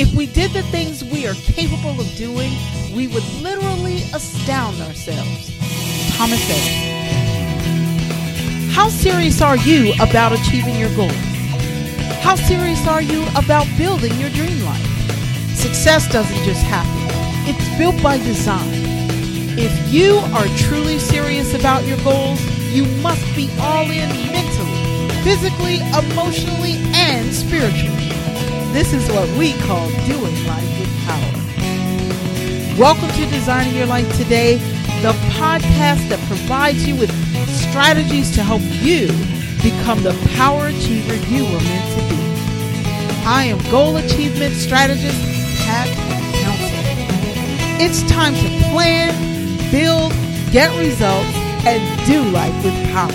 If we did the things we are capable of doing, we would literally astound ourselves. Thomas Edison. How serious are you about achieving your goals? How serious are you about building your dream life? Success doesn't just happen. It's built by design. If you are truly serious about your goals, you must be all in mentally, physically, emotionally, and spiritually. This is what we call doing life with power. Welcome to Designing Your Life Today, the podcast that provides you with strategies to help you become the power achiever you were meant to be. I am goal achievement strategist Pat Council. It's time to plan, build, get results, and do life with power.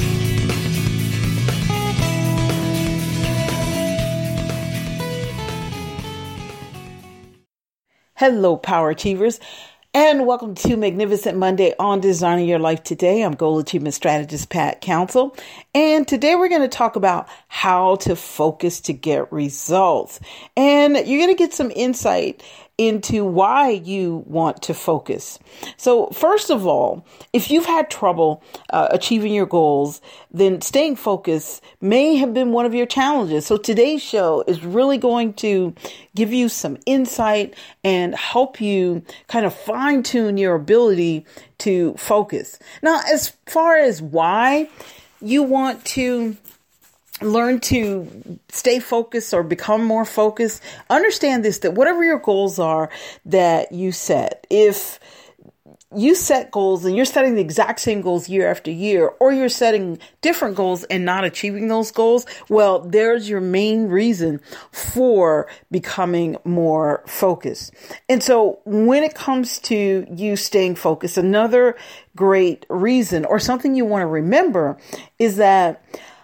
Hello, Power Achievers, and welcome to Magnificent Monday on Designing Your Life Today. I'm Goal Achievement Strategist Pat Council, and today we're going to talk about how to focus to get results. And you're going to get some insight into why you want to focus. So first of all, if you've had trouble achieving your goals, then staying focused may have been one of your challenges. So today's show is really going to give you some insight and help you kind of fine tune your ability to focus. Now, as far as why you want to learn to stay focused or become more focused, understand this, that whatever your goals are that you set, if you set goals and you're setting the exact same goals year after year, or you're setting different goals and not achieving those goals, well, there's your main reason for becoming more focused. And so when it comes to you staying focused, another great reason or something you want to remember is that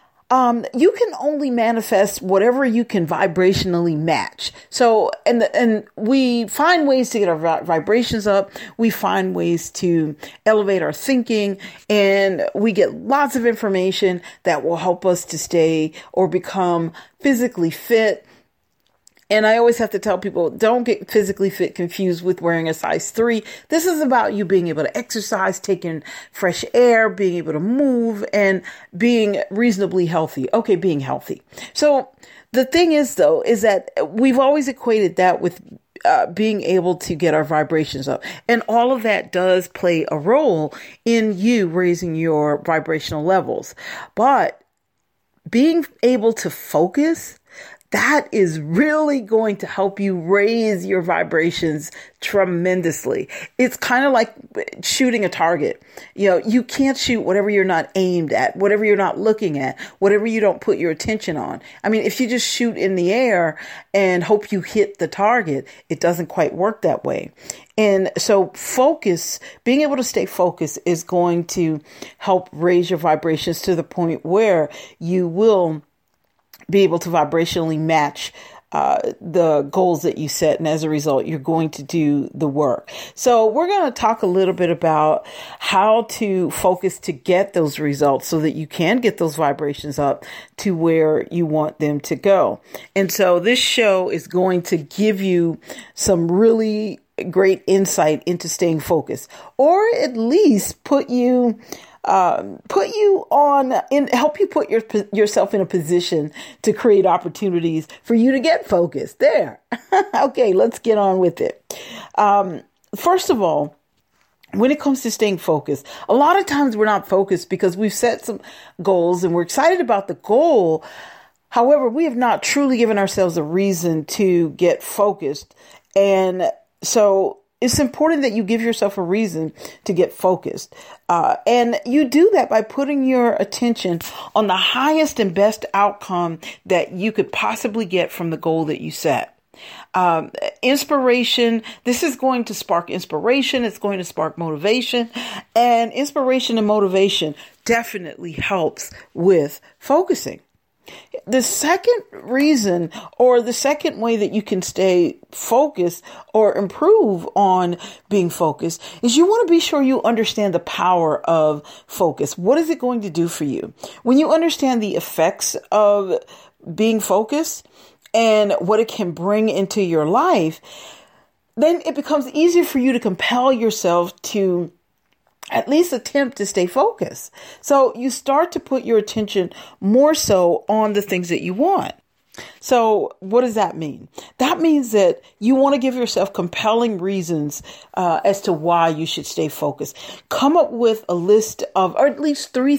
you can only manifest whatever you can vibrationally match. So, and we find ways to get our vibrations up. We find ways to elevate our thinking, and we get lots of information that will help us to stay or become physically fit. And I always have to tell people, don't get physically fit confused with wearing a size 3. This is about you being able to exercise, taking fresh air, being able to move, and being reasonably healthy. Okay, being healthy. So the thing is, though, is that we've always equated that with being able to get our vibrations up. And all of that does play a role in you raising your vibrational levels. But being able to focus, that is really going to help you raise your vibrations tremendously. It's kind of like shooting a target. You know, you can't shoot whatever you're not aimed at, whatever you're not looking at, whatever you don't put your attention on. I mean, if you just shoot in the air and hope you hit the target, it doesn't quite work that way. And so focus, being able to stay focused is going to help raise your vibrations to the point where you will be able to vibrationally match the goals that you set. And as a result, you're going to do the work. So we're going to talk a little bit about how to focus to get those results so that you can get those vibrations up to where you want them to go. And so this show is going to give you some really great insight into staying focused, or at least help you put yourself in a position to create opportunities for you to get focused. There. Okay, let's get on with it. First of all, when it comes to staying focused, a lot of times we're not focused because we've set some goals and we're excited about the goal. However, we have not truly given ourselves a reason to get focused. And so it's important that you give yourself a reason to get focused. And you do that by putting your attention on the highest and best outcome that you could possibly get from the goal that you set. Inspiration. This is going to spark inspiration. It's going to spark motivation, and inspiration and motivation definitely helps with focusing. The second reason, or the second way that you can stay focused or improve on being focused, is you want to be sure you understand the power of focus. What is it going to do for you? When you understand the effects of being focused and what it can bring into your life, then it becomes easier for you to compel yourself to at least attempt to stay focused. So you start to put your attention more so on the things that you want. So what does that mean? That means that you want to give yourself compelling reasons as to why you should stay focused. Come up with a list of, or at least three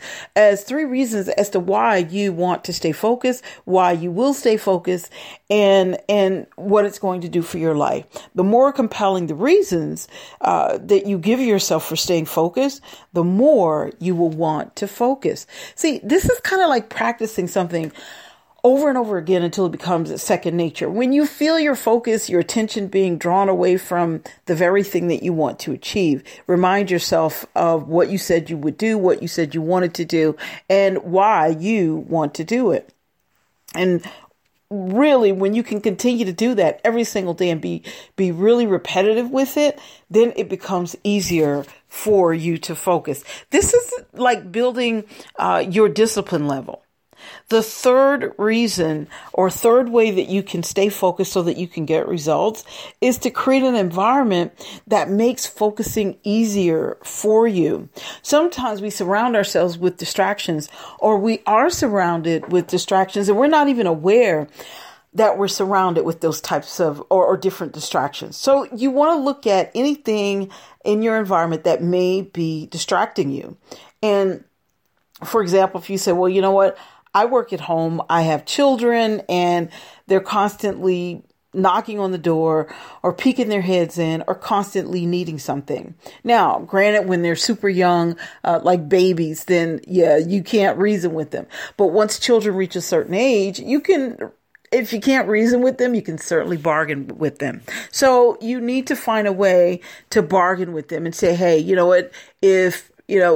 reasons as to why you want to stay focused, why you will stay focused, and what it's going to do for your life. The more compelling the reasons that you give yourself for staying focused, the more you will want to focus. See, this is kind of like practicing something over and over again until it becomes a second nature. When you feel your focus, your attention being drawn away from the very thing that you want to achieve, remind yourself of what you said you would do, what you said you wanted to do, and why you want to do it. And really, when you can continue to do that every single day and be really repetitive with it, then it becomes easier for you to focus. This is like building your discipline level. The third reason or third way that you can stay focused so that you can get results is to create an environment that makes focusing easier for you. Sometimes we surround ourselves with distractions, or we are surrounded with distractions and we're not even aware that we're surrounded with those types of or different distractions. So you want to look at anything in your environment that may be distracting you. And for example, if you say, well, you know what? I work at home, I have children, and they're constantly knocking on the door or peeking their heads in or constantly needing something. Now, granted, when they're super young, like babies, then yeah, you can't reason with them. But once children reach a certain age, if you can't reason with them, you can certainly bargain with them. So you need to find a way to bargain with them and say, hey, you know what, if,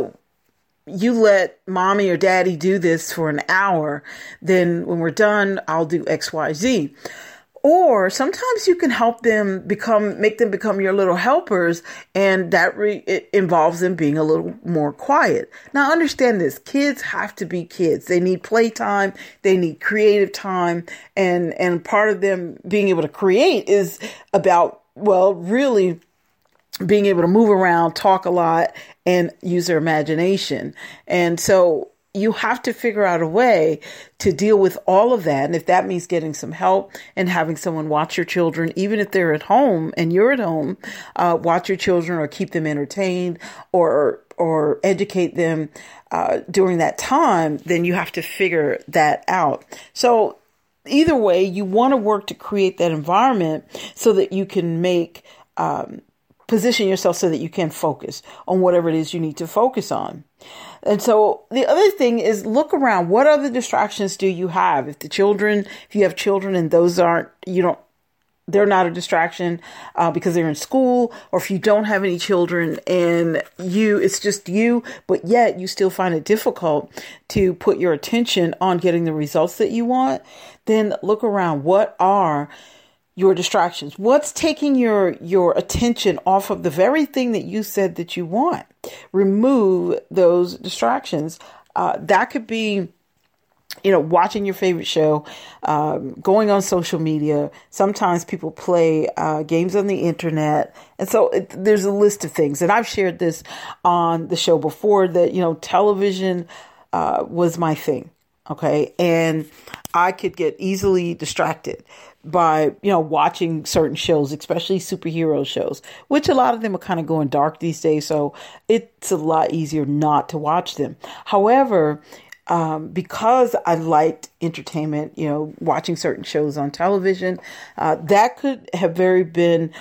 you let mommy or daddy do this for an hour, then when we're done, I'll do X, Y, Z. Or sometimes you can help them make them become your little helpers, and that it involves them being a little more quiet. Now, understand this: kids have to be kids. They need playtime. They need creative time, and part of them being able to create is about, well, really being able to move around, talk a lot, and use their imagination. And so you have to figure out a way to deal with all of that. And if that means getting some help and having someone watch your children, even if they're at home and you're at home, watch your children or keep them entertained or educate them during that time, then you have to figure that out. So either way, you want to work to create that environment so that you can position yourself so that you can focus on whatever it is you need to focus on. And so the other thing is look around. What other distractions do you have? If you have children and those they're not a distraction because they're in school, or if you don't have any children and it's just you, but yet you still find it difficult to put your attention on getting the results that you want, then look around. What are your distractions? What's taking your attention off of the very thing that you said that you want? Remove those distractions. That could be, watching your favorite show, going on social media. Sometimes people play games on the internet. And so there's a list of things. And I've shared this on the show before that, television was my thing. Okay. And I could get easily distracted by, watching certain shows, especially superhero shows, which a lot of them are kind of going dark these days. So it's a lot easier not to watch them. However, because I liked entertainment, watching certain shows on television, that could have been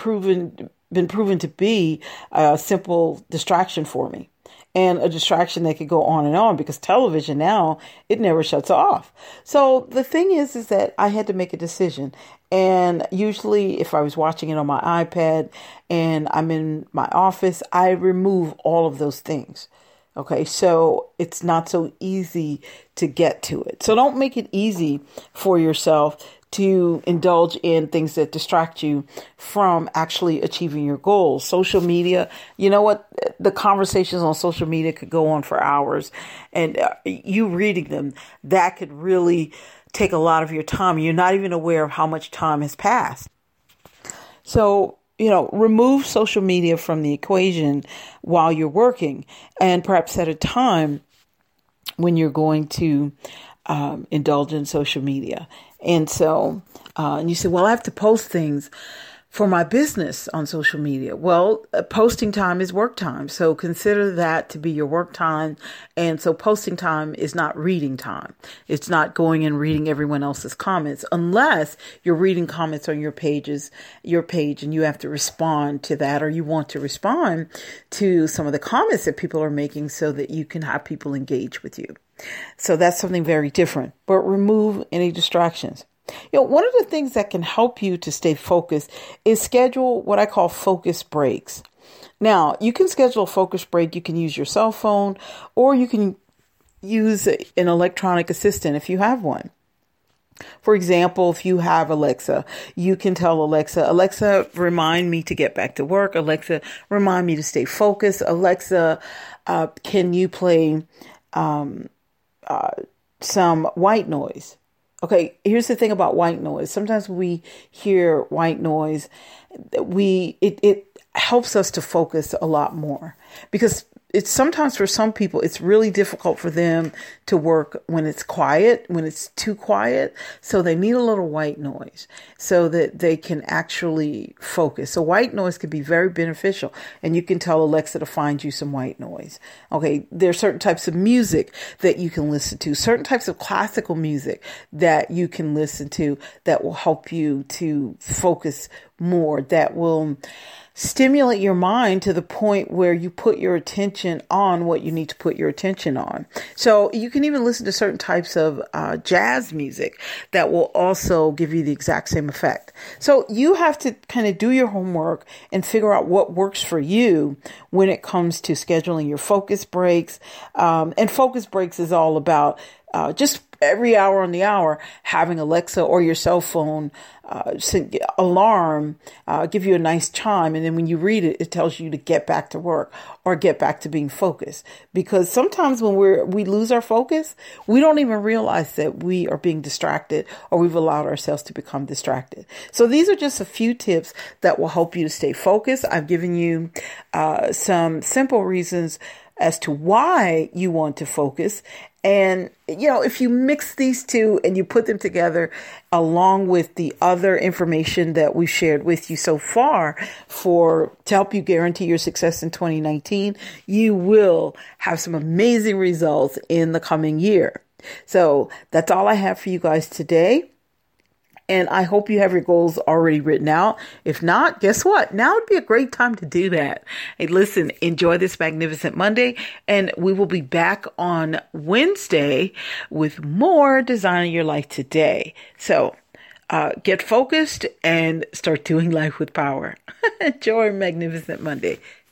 proven to be a simple distraction for me. And a distraction that could go on and on, because television now, it never shuts off. So the thing is that I had to make a decision. And usually if I was watching it on my iPad and I'm in my office, I remove all of those things. Okay, so it's not so easy to get to it. So don't make it easy for yourself to indulge in things that distract you from actually achieving your goals. Social media, you know what? The conversations on social media could go on for hours, and you reading them, that could really take a lot of your time. You're not even aware of how much time has passed. So, remove social media from the equation while you're working, and perhaps set a time when you're going to indulge in social media. And so, and you say, well, I have to post things for my business on social media. Well, posting time is work time. So consider that to be your work time. And so posting time is not reading time. It's not going and reading everyone else's comments, unless you're reading comments on your page, and you have to respond to that, or you want to respond to some of the comments that people are making so that you can have people engage with you. So that's something very different, but remove any distractions. One of the things that can help you to stay focused is schedule what I call focus breaks. Now, you can schedule a focus break. You can use your cell phone, or you can use an electronic assistant if you have one. For example, if you have Alexa, you can tell Alexa, remind me to get back to work. Alexa, remind me to stay focused. Alexa, can you play some white noise? Okay, here's the thing about white noise. Sometimes we hear white noise, it helps us to focus a lot more, because it's sometimes for some people, it's really difficult for them to work when it's quiet, when it's too quiet. So they need a little white noise so that they can actually focus. So white noise can be very beneficial, and you can tell Alexa to find you some white noise. Okay. There are certain types of music that you can listen to, certain types of classical music that you can listen to that will help you to focus more, that will stimulate your mind to the point where you put your attention on what you need to put your attention on. So you can even listen to certain types of jazz music that will also give you the exact same effect. So you have to kind of do your homework and figure out what works for you when it comes to scheduling your focus breaks. And focus breaks is all about just every hour on the hour, having Alexa or your cell phone alarm give you a nice chime, and then when you read it, it tells you to get back to work or get back to being focused. Because sometimes when we lose our focus, we don't even realize that we are being distracted, or we've allowed ourselves to become distracted. So these are just a few tips that will help you to stay focused. I've given you some simple reasons as to why you want to focus. And, if you mix these two and you put them together along with the other information that we've shared with you so far to help you guarantee your success in 2019, you will have some amazing results in the coming year. So that's all I have for you guys today. And I hope you have your goals already written out. If not, guess what? Now would be a great time to do that. Hey, listen, enjoy this magnificent Monday, and we will be back on Wednesday with more Designing Your Life Today. So get focused and start doing life with power. Enjoy Magnificent Monday.